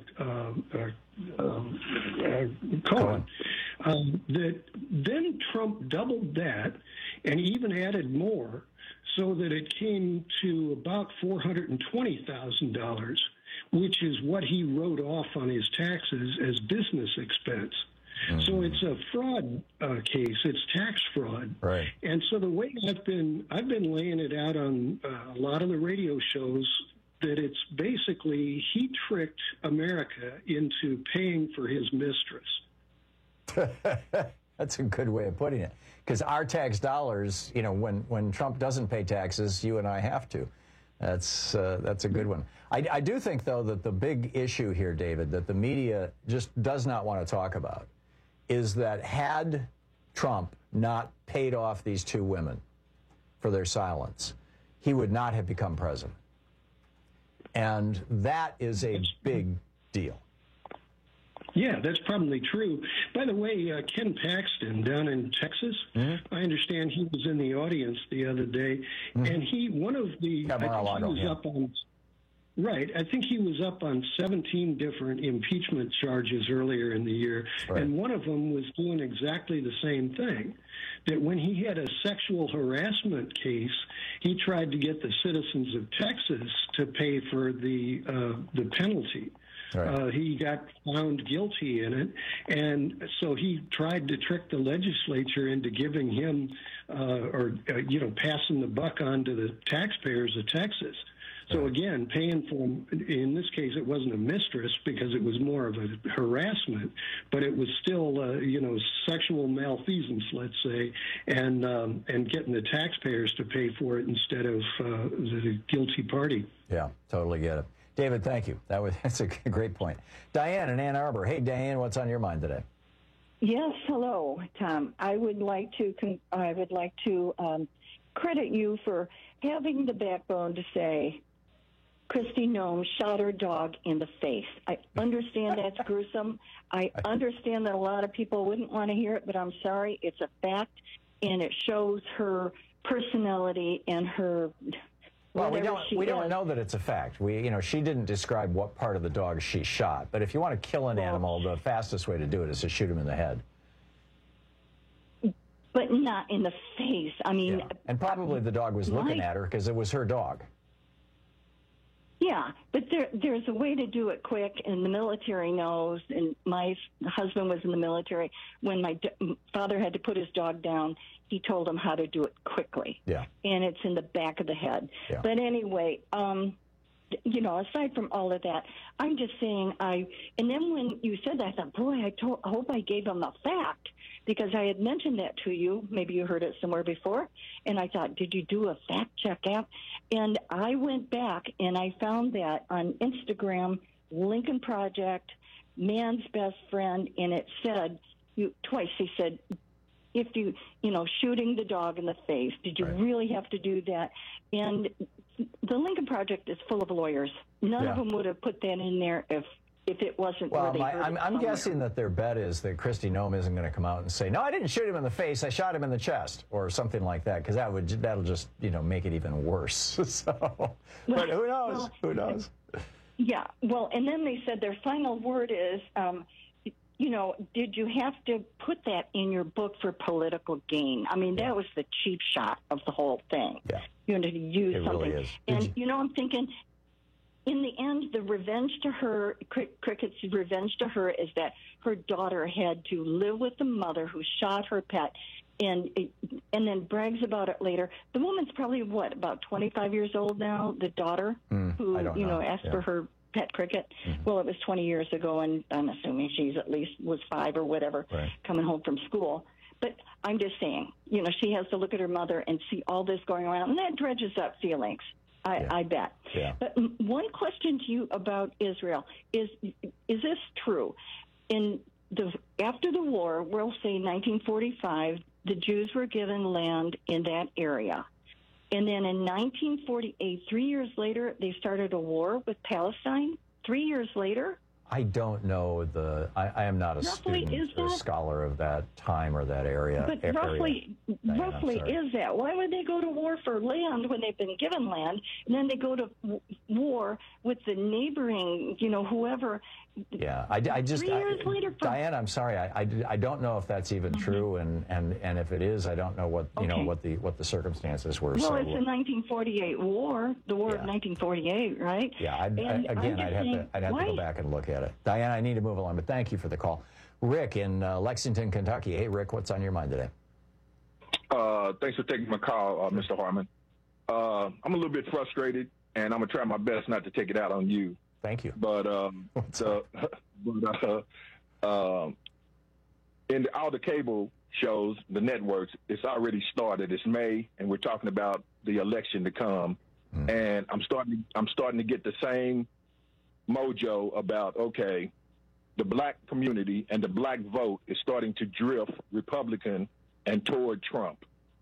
Cohen. That then Trump doubled that and even added more, so that it came to about $420,000, which is what he wrote off on his taxes as business expense. So it's a fraud case. It's tax fraud. Right. And so the way I've been laying it out on a lot of the radio shows, that it's basically he tricked America into paying for his mistress. That's a good way of putting it. Because our tax dollars, when Trump doesn't pay taxes, you and I have to. That's a good one. I do think, though, that the big issue here, David, that the media just does not want to talk about is that had Trump not paid off these two women for their silence, he would not have become president. And that is a big deal. Yeah, that's probably true. By the way, Ken Paxton down in Texas, I understand he was in the audience the other day, and I think he was up on, right, I think he was up on 17 different impeachment charges earlier in the year, and one of them was doing exactly the same thing. That when he had a sexual harassment case, he tried to get the citizens of Texas to pay for the penalty. Right. He got found guilty in it, and so he tried to trick the legislature into giving him, passing the buck on to the taxpayers of Texas. So again, paying for, in this case, it wasn't a mistress because it was more of a harassment, but it was still, sexual malfeasance, let's say, and getting the taxpayers to pay for it instead of the guilty party. Yeah, totally get it. David, thank you. That's a great point. Diane in Ann Arbor. Hey, Diane, what's on your mind today? Yes, hello, Tom. I would like to credit you for having the backbone to say Kristi Noem shot her dog in the face. I understand that's gruesome. I understand that a lot of people wouldn't want to hear it, but I'm sorry. It's a fact, and it shows her personality and her. Well, we don't know that it's a fact. She didn't describe what part of the dog she shot. But if you want to kill an animal, the fastest way to do it is to shoot him in the head. But not in the face. I mean, and probably the dog was looking at her because it was her dog. Yeah, but there's a way to do it quick, and the military knows. And my husband was in the military. When my father had to put his dog down, he told him how to do it quickly. Yeah. And it's in the back of the head. Yeah. But anyway, aside from all of that, I'm just saying and then when you said that, I thought, boy, I hope I gave him a fact, because I had mentioned that to you. Maybe you heard it somewhere before. And I thought, did you do a fact check app? And I went back and I found that on Instagram, Lincoln Project, Man's Best Friend, and it said, twice he said, if shooting the dog in the face, did you really have to do that? And the Lincoln Project is full of lawyers. None of them would have put that in there if it wasn't. Well, I'm guessing that their bet is that Kristi Noem isn't going to come out and say, no, I didn't shoot him in the face, I shot him in the chest, or something like that, because that'll just make it even worse. But who knows? Well, who knows? Yeah. Well, and then they said their final word is, did you have to put that in your book for political gain? I mean, that was the cheap shot of the whole thing. Yeah. To use something. Really is. And, I'm thinking, in the end, the revenge to her, Cricket's revenge to her, is that her daughter had to live with the mother who shot her pet, and then brags about it later. The woman's probably, about 25 years old now, the daughter, who, asked for her pet Cricket. Mm-hmm. Well, it was 20 years ago, and I'm assuming she's at least was 5 or whatever, coming home from school. But I'm just saying, she has to look at her mother and see all this going around, and that dredges up feelings. I bet. Yeah. But one question to you about Israel is this true? After the war, we'll say 1945, the Jews were given land in that area. And then in 1948, 3 years later, they started a war with Palestine. 3 years later? I don't know I am not a student or scholar of that time or that area. But roughly is that? Why would they go to war for land when they've been given land, and then they go to war with the neighboring, whoever? Yeah, I just 3 years later. Diane, I'm sorry, I don't know if that's even true, and if it is, I don't know what what the circumstances were. Well, it's the 1948 war, the war of 1948, right? Yeah, I'd have to go back and look at it. Diane, I need to move along, but thank you for the call. Rick in Lexington, Kentucky. Hey, Rick, what's on your mind today? Thanks for taking my call, Mr. Harmon. I'm a little bit frustrated, and I'm going to try my best not to take it out on you. Thank you. But in all the cable shows, the networks, it's already started. It's May, and we're talking about the election to come. And I'm starting to get the same mojo about, the black community and the black vote is starting to drift Republican and toward Trump,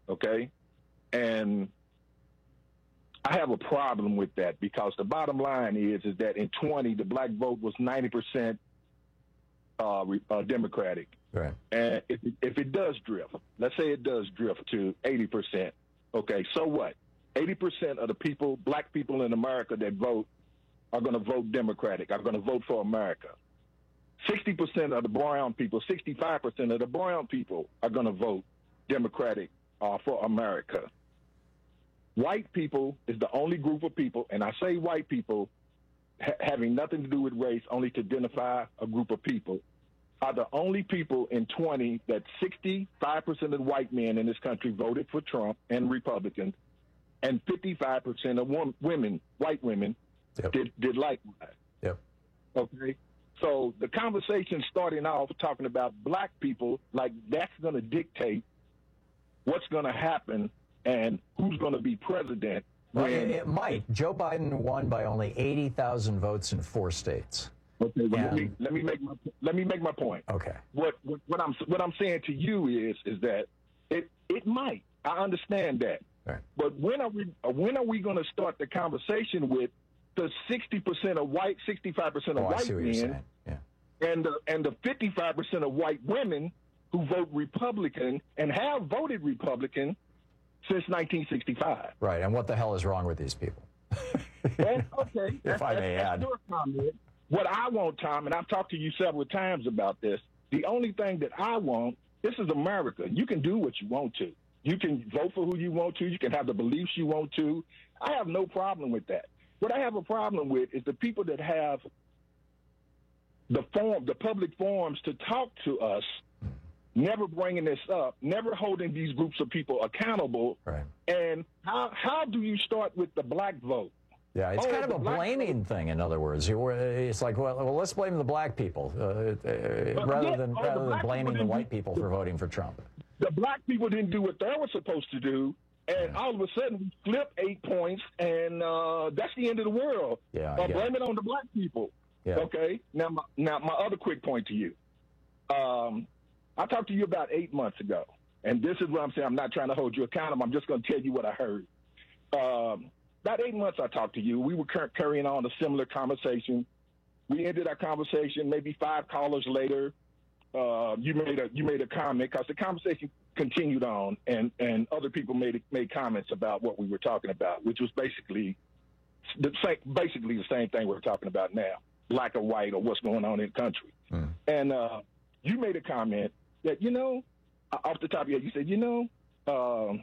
And I have a problem with that, because the bottom line is that in 20, the black vote was 90% Democratic. Right. And if it does drift, let's say it does drift to 80%, so what? 80% of the people, black people in America that vote, are going to vote Democratic, are going to vote for America. 60% of the brown people, 65% of the brown people are going to vote Democratic for America. White people is the only group of people, and I say white people having nothing to do with race, only to identify a group of people, are the only people in 20 that 65% of the white men in this country voted for Trump and Republicans, and 55% of women, white women, did likewise. Yep. So the conversation starting off talking about black people, like that's going to dictate what's going to happen and who's going to be president Well, it might. Joe Biden won by only 80,000 votes in 4 states. Okay, well, let me make my point. Okay. What I'm saying to you is that it might. I understand that. Right. But when are we going to start the conversation with the 60% of white, 65% of white men, and the 55% of white women who vote Republican and have voted Republican since 1965? Right. And what the hell is wrong with these people? Okay. If I may add. Your comment. What I want, Tom, and I've talked to you several times about this, the only thing that I want, this is America. You can do what you want to. You can vote for who you want to. You can have the beliefs you want to. I have no problem with that. What I have a problem with is the people that have the public forums to talk to us, never bringing this up, never holding these groups of people accountable. Right. And how do you start with the black vote? Yeah, it's kind of a blaming thing, in other words. It's like, well, let's blame the black people rather than blaming the white people for voting for Trump. The black people didn't do what they were supposed to do, and all of a sudden we flip 8 points, and that's the end of the world. Yeah, blame it on the black people. Yeah. Okay. Now my other quick point to you. I talked to you about 8 months ago, and this is what I'm saying. I'm not trying to hold you accountable. I'm just going to tell you what I heard. About 8 months I talked to you. We were carrying on a similar conversation. We ended our conversation maybe 5 callers later. You made a comment because the conversation continued on, and other people made comments about what we were talking about, which was basically the same thing we're talking about now, black or white or what's going on in the country. And you made a comment that, off the top of your head, you said,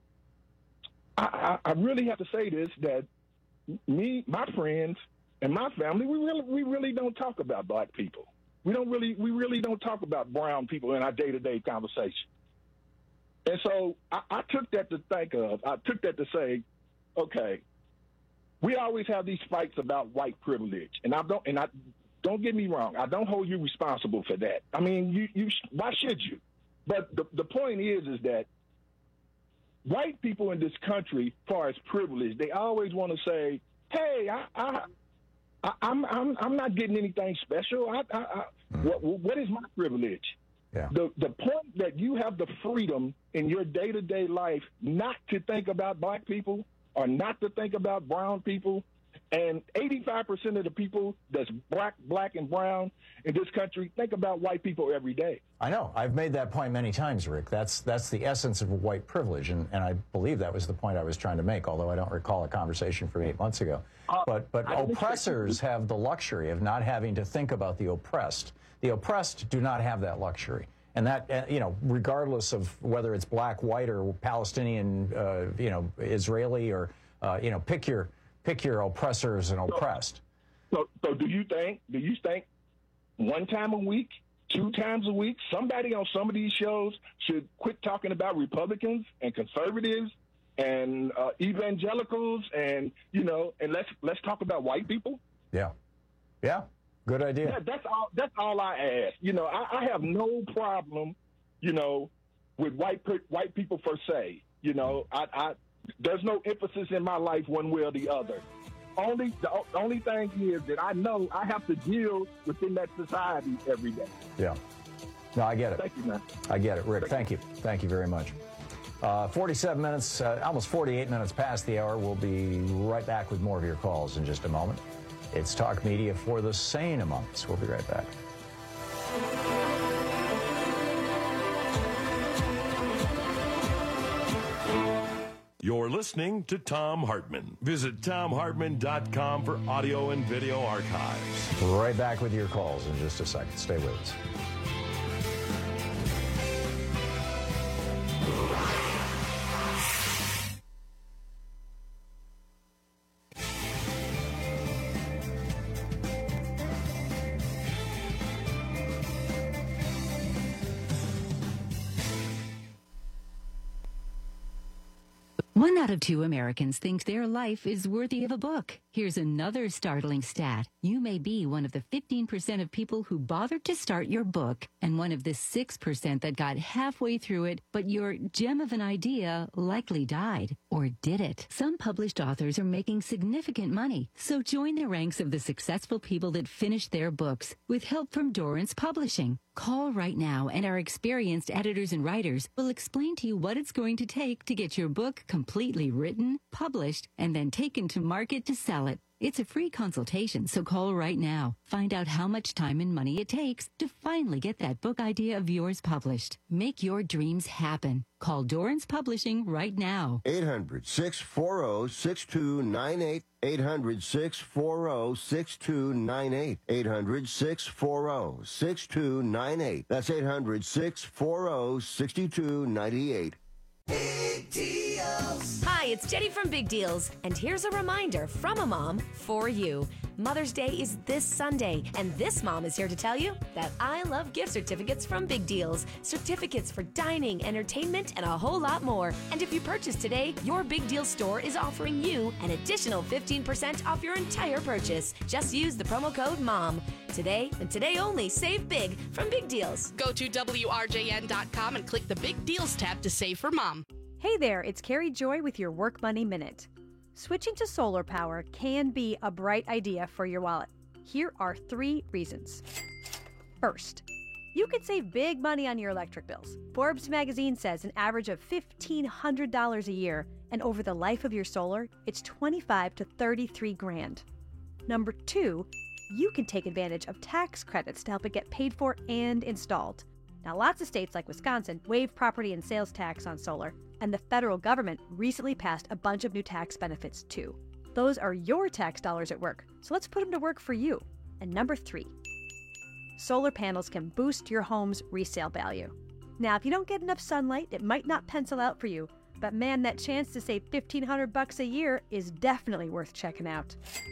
I really have to say this, that my friends and my family, we really don't talk about black people. We really don't talk about brown people in our day-to-day conversation. And so I took that to think of. I took that to say, okay, we always have these fights about white privilege, and don't get me wrong, I don't hold you responsible for that. I mean, you why should you? But the point is that white people in this country, as far as privilege, they always want to say, "Hey, I'm not getting anything special. What is my privilege?" Yeah. The point that you have the freedom in your day-to-day life not to think about black people or not to think about brown people, and 85% of the people that's black and brown in this country think about white people every day. I know. I've made that point many times, Rick. That's the essence of white privilege, and I believe that was the point I was trying to make, although I don't recall a conversation from 8 months ago. But oppressors have the luxury of not having to think about the oppressed. The oppressed do not have that luxury. And that, regardless of whether it's black, white, or Palestinian, Israeli, or, pick your oppressors and oppressed. So do you think 1 time a week, 2 times a week, somebody on some of these shows should quit talking about Republicans and conservatives and evangelicals and let's talk about white people? Yeah. Good idea. Yeah, that's all I ask. I have no problem, with white people per se. There's no emphasis in my life one way or the other. The only thing is that I know I have to deal within that society every day. Yeah. No, I get it. Thank you, man. I get it, Rick. Thank you. Thank you very much. 47 minutes, almost 48 minutes past the hour. We'll be right back with more of your calls in just a moment. It's Talk Media for the sane among us. We'll be right back. You're listening to Thom Hartmann. Visit ThomHartmann.com for audio and video archives. Right back with your calls in just a second. Stay with us. One out of 2 Americans think their life is worthy of a book. Here's another startling stat. You may be one of the 15% of people who bothered to start your book and one of the 6% that got halfway through it, but your gem of an idea likely died. Or did it? Some published authors are making significant money, so join the ranks of the successful people that finished their books with help from Dorrance Publishing. Call right now and our experienced editors and writers will explain to you what it's going to take to get your book completely written, published, and then taken to market to sell it. It's a free consultation, so call right now. Find out how much time and money it takes to finally get that book idea of yours published. Make your dreams happen. Call Dorrance Publishing right now. 800-640-6298. 800-640-6298. 800-640-6298. That's 800-640-6298. Big Deals. Hi, it's Jenny from Big Deals, and here's a reminder from a mom for you. Mother's Day is this Sunday, and this mom is here to tell you that I love gift certificates from Big Deals. Certificates for dining, entertainment, and a whole lot more. And if you purchase today, your Big Deals store is offering you an additional 15% off your entire purchase. Just use the promo code MOM. Today, and today only, save big from Big Deals. Go to WRJN.com and click the Big Deals tab to save for Mom. Hey there, it's Carrie Joy with your Work Money Minute. Switching to solar power can be a bright idea for your wallet. Here are 3 reasons. First, you could save big money on your electric bills. Forbes magazine says an average of $1,500 a year, and over the life of your solar, it's $25 to $33,000. Number 2, you can take advantage of tax credits to help it get paid for and installed. Now, lots of states like Wisconsin waive property and sales tax on solar, and the federal government recently passed a bunch of new tax benefits too. Those are your tax dollars at work, so let's put them to work for you. And number 3, solar panels can boost your home's resale value. Now, if you don't get enough sunlight, it might not pencil out for you, but man, that chance to save $1,500 a year is definitely worth checking out.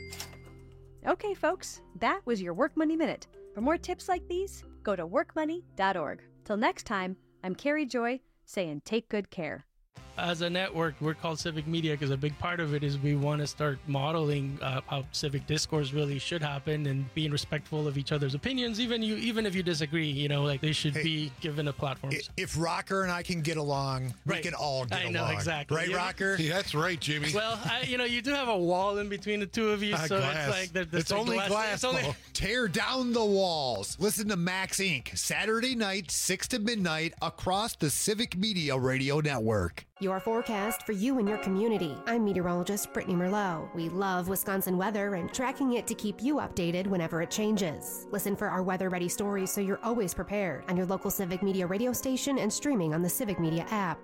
Okay, folks, that was your Work Money Minute. For more tips like these, go to workmoney.org. Till next time, I'm Carrie Joy, saying take good care. As a network, we're called Civic Media because a big part of it is we want to start modeling how civic discourse really should happen and being respectful of each other's opinions, even if you disagree. You know, like they should be given a platform. If Rocker and I can get along, we can all get along. I know, exactly. Right, Rocker? Yeah, that's right, Jimmy. Well, you do have a wall in between the two of you, so glass. it's like it's only glass. Tear down the walls. Listen to Max Inc. Saturday night, 6 to midnight, across the Civic Media Radio Network. Your forecast for you and your community. I'm meteorologist Brittany Merlot. We love Wisconsin weather and tracking it to keep you updated whenever it changes. Listen for our weather-ready stories so you're always prepared on your local Civic Media radio station and streaming on the Civic Media app.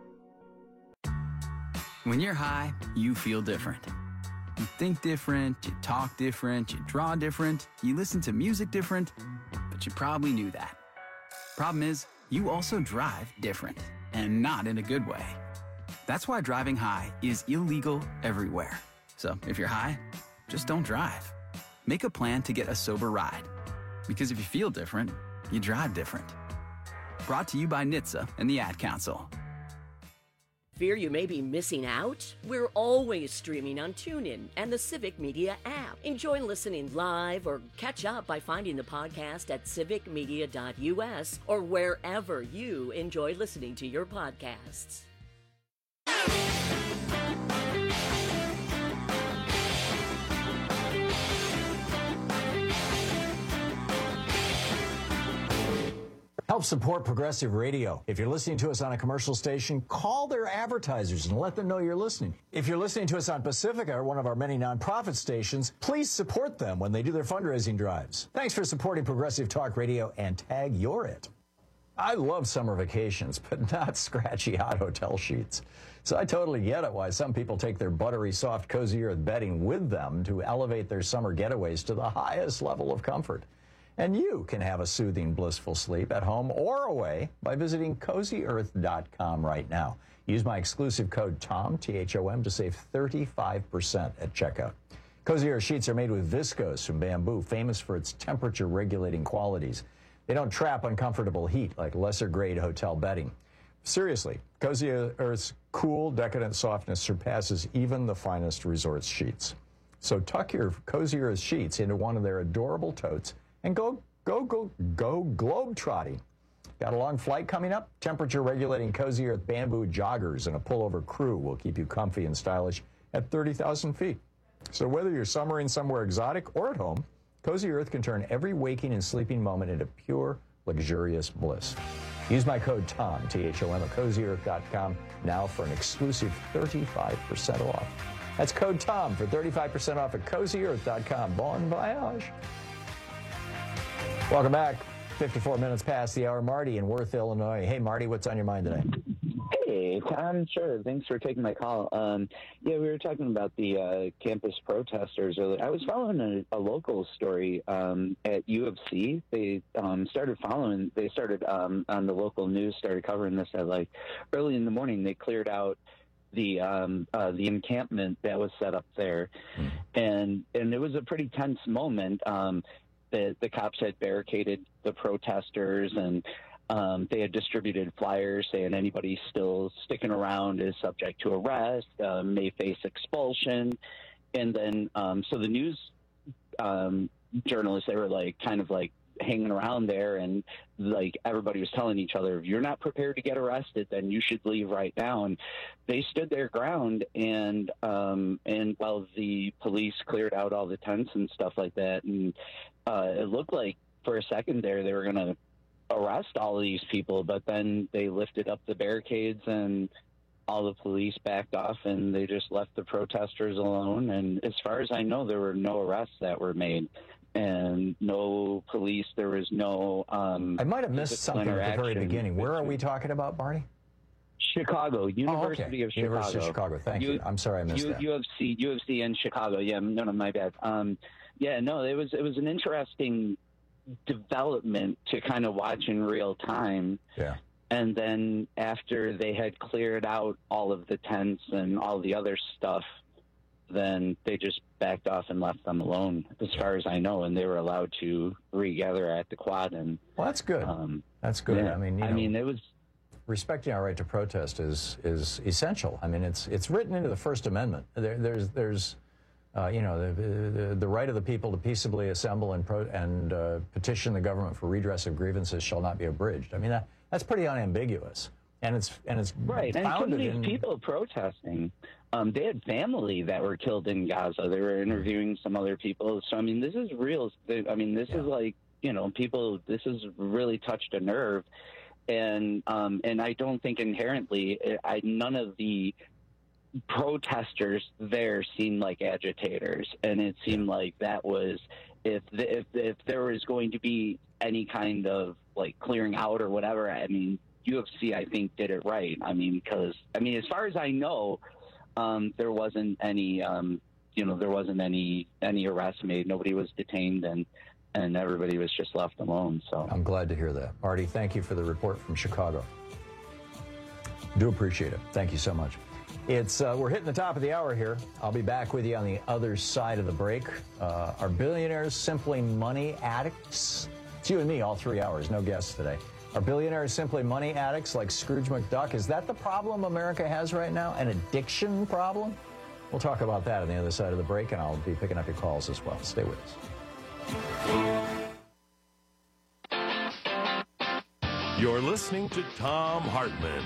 When you're high, you feel different. You think different, you talk different, you draw different, you listen to music different, but you probably knew that. Problem is, you also drive different, and not in a good way. That's why driving high is illegal everywhere. So if you're high, just don't drive. Make a plan to get a sober ride. Because if you feel different, you drive different. Brought to you by NHTSA and the Ad Council. Fear you may be missing out? We're always streaming on TuneIn and the Civic Media app. Enjoy listening live or catch up by finding the podcast at civicmedia.us or wherever you enjoy listening to your podcasts. Help support Progressive Radio. If you're listening to us on a commercial station, call their advertisers and let them know you're listening. If you're listening to us on Pacifica, one of our many nonprofit stations, please support them when they do their fundraising drives. Thanks for supporting Progressive Talk Radio and tag you're it. I love summer vacations, but not scratchy hot hotel sheets. So I totally get it why some people take their buttery, soft, cozy earth bedding with them to elevate their summer getaways to the highest level of comfort. And you can have a soothing, blissful sleep at home or away by visiting CozyEarth.com right now. Use my exclusive code TOM, T-H-O-M, to save 35% at checkout. Cozy Earth sheets are made with viscose from bamboo, famous for its temperature-regulating qualities. They don't trap uncomfortable heat like lesser-grade hotel bedding. Seriously, Cozy Earth's cool, decadent softness surpasses even the finest resort sheets. So tuck your Cozy Earth sheets into one of their adorable totes and go globe trotting. Got a long flight coming up? Temperature regulating Cozy Earth bamboo joggers and a pullover crew will keep you comfy and stylish at 30,000 feet. So whether you're summering somewhere exotic or at home, Cozy Earth can turn every waking and sleeping moment into pure, luxurious bliss. Use my code TOM, T-H-O-M, at CozyEarth.com now for an exclusive 35% off. That's code TOM for 35% off at CozyEarth.com. Bon voyage. Welcome back. 54 minutes past the hour. Marty in Worth, Illinois. Hey, Marty, what's on your mind today? Hey, Tom, sure. Thanks for taking my call. Yeah, we were talking about the campus protesters earlier. I was following a local story at U of C. They started on the local news, started covering this at like early in the morning. They cleared out the encampment that was set up there, and it was a pretty tense moment. The cops had barricaded the protesters, and they had distributed flyers saying anybody still sticking around is subject to arrest, may face expulsion. And then so the news journalists, they were like kind of like hanging around there, and like everybody was telling each other, if you're not prepared to get arrested, then you should leave right now. And they stood their ground, and while the police cleared out all the tents and stuff like that, and it looked like for a second there they were going to arrest all of these people, but then they lifted up the barricades and all the police backed off, and they just left the protesters alone. And as far as I know, there were no arrests that were made, and no police. There was no I might have missed something at the very beginning. Where are we talking about, Barney? Chicago, University of Chicago. University of Chicago. Thank you. I'm sorry I missed that. UFC in Chicago. Yeah, no, my bad. Yeah, no, it was an interesting development to kind of watch in real time. Yeah. And then after they had cleared out all of the tents and all the other stuff, then they just backed off and left them alone, as far as I know, and they were allowed to regather at the quad. And well, that's good. That's good. Yeah, I mean, it was respecting our right to protest is essential. I mean, it's written into the First Amendment. There's the right of the people to peaceably assemble and petition the government for redress of grievances shall not be abridged. I mean, that's pretty unambiguous, and it's right. And some of these people protesting, they had family that were killed in Gaza. They were interviewing some other people. So I mean, this is real. I mean, this is like people. This has really touched a nerve, and I don't think inherently, none of the protesters there seemed like agitators, and it seemed like that was if there was going to be any kind of like clearing out or whatever. I mean, UFC I think did it right. I mean, because as far as I know, there wasn't any there wasn't any arrests made. Nobody was detained, and everybody was just left alone. So I'm glad to hear that. Marty, thank you for the report from Chicago. Do appreciate it. Thank you so much. We're hitting the top of the hour here. I'll be back with you on the other side of the break. Are billionaires simply money addicts? It's you and me all 3 hours, no guests today. Are billionaires simply money addicts like Scrooge McDuck? Is that the problem America has right now? An addiction problem? We'll talk about that on the other side of the break, and I'll be picking up your calls as well. Stay with us. You're listening to Thom Hartmann.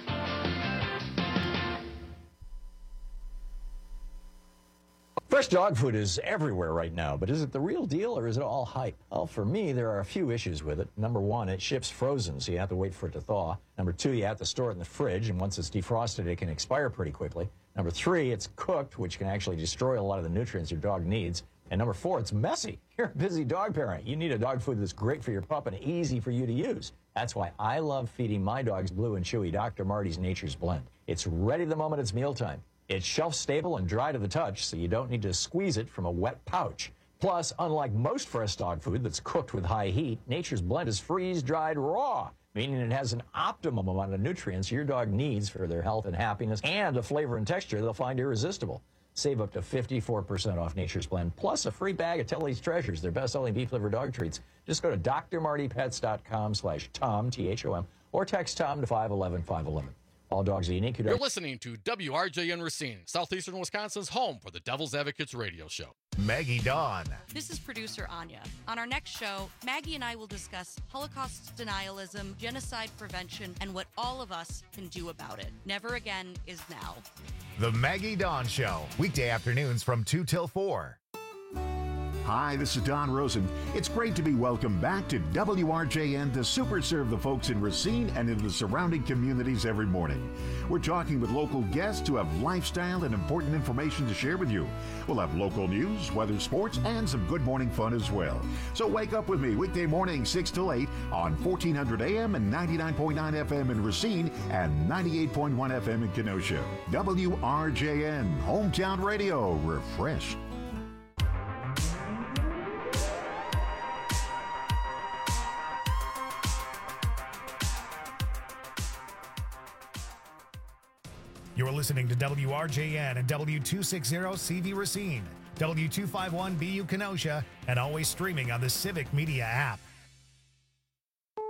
Fresh dog food is everywhere right now, but is it the real deal or is it all hype? Well, for me, there are a few issues with it. Number one, it ships frozen, so you have to wait for it to thaw. Number two, you have to store it in the fridge, and once it's defrosted, it can expire pretty quickly. Number three, it's cooked, which can actually destroy a lot of the nutrients your dog needs. And number four, it's messy. You're a busy dog parent. You need a dog food that's great for your pup and easy for you to use. That's why I love feeding my dogs Blue and Chewy Dr. Marty's Nature's Blend. It's ready the moment it's mealtime. It's shelf-stable and dry to the touch, so you don't need to squeeze it from a wet pouch. Plus, unlike most fresh dog food that's cooked with high heat, Nature's Blend is freeze-dried raw, meaning it has an optimum amount of nutrients your dog needs for their health and happiness, and a flavor and texture they'll find irresistible. Save up to 54% off Nature's Blend, plus a free bag of Tilly's Treasures, their best-selling beef liver dog treats. Just go to drmartypets.com/Tom, T-H-O-M, or text Tom to 511-511. All dogs are unique. You're listening to WRJN Racine, southeastern Wisconsin's home for the Devil's Advocates radio show. Maggie Dawn. This is producer Anya. On our next show, Maggie and I will discuss Holocaust denialism, genocide prevention, and what all of us can do about it. Never again is now. The Maggie Dawn Show, weekday afternoons from 2 till 4. Hi, this is Don Rosen. It's great to be welcomed back to WRJN to super serve the folks in Racine and in the surrounding communities every morning. We're talking with local guests who have lifestyle and important information to share with you. We'll have local news, weather, sports, and some good morning fun as well. So wake up with me weekday morning 6 till 8 on 1400 AM and 99.9 FM in Racine and 98.1 FM in Kenosha. WRJN, Hometown Radio, refreshed. You're listening to WRJN and W260CV Racine, W251BU Kenosha, and always streaming on the Civic Media app.